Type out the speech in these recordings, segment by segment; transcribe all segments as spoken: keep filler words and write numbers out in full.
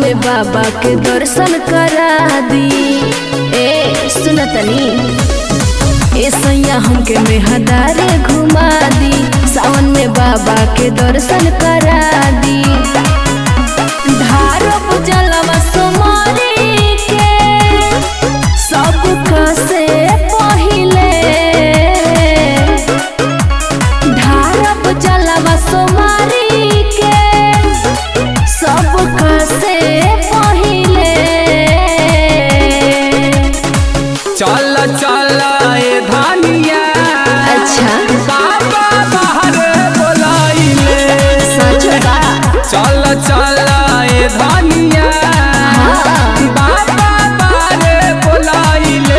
में बाबा के दर्शन करा दी। ए सुनतनी ए सैया हमके मेहदारे घुमा दी, सावन में बाबा के दर्शन करा दी। धारप जलवा सोमारी के सब से पहिले, धारप जलवा सोमारी के सब से पहिले। चल चल ए धानिया, अच्छा बाबा बाहर बोलाइले। सच बा। चल चल ए धानिया, बाबा बाहर बोलाइले।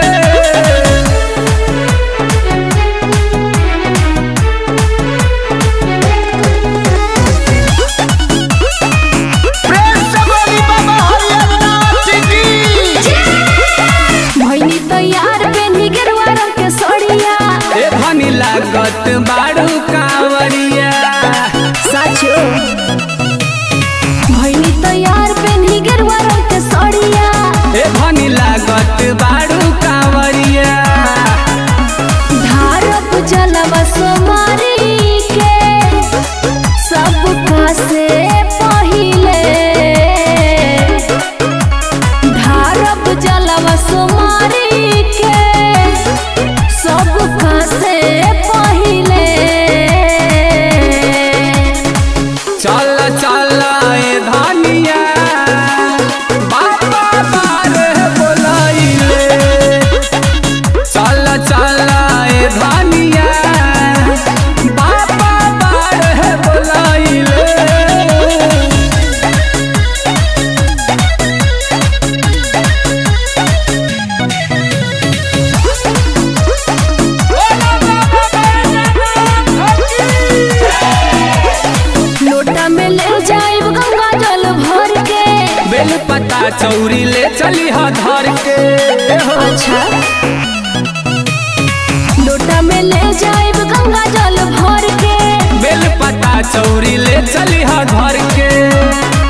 प्रेम से बोली बाबा हरिहरनाथ की। भइनी तैयार बेनी गेरुआ रंग के सोड़िया, ए धनी लागत बाड़ू कांवरिया। साचो भइनी तैयार बेनी गेरुआ रंग के सोड़िया। ए धनी लागत बाड़ू कांवरिया। धारप जलवा सोमारी के सब से पहिले, धारप जलवा सोमारी के सब से पहिले। चल चल ए धनिया, बाबा बाहर बोलाइले। चल चल ए धनिया, बाबा बाहर बोलाइले। लोटा में ले जाइब गंगा जल भर के। बेल पता चौरी ले चली ह धर के। अच्छा लोटा में ले जाइब गंगा जल भर के। बेल पता चौरी ले चली ह धर के।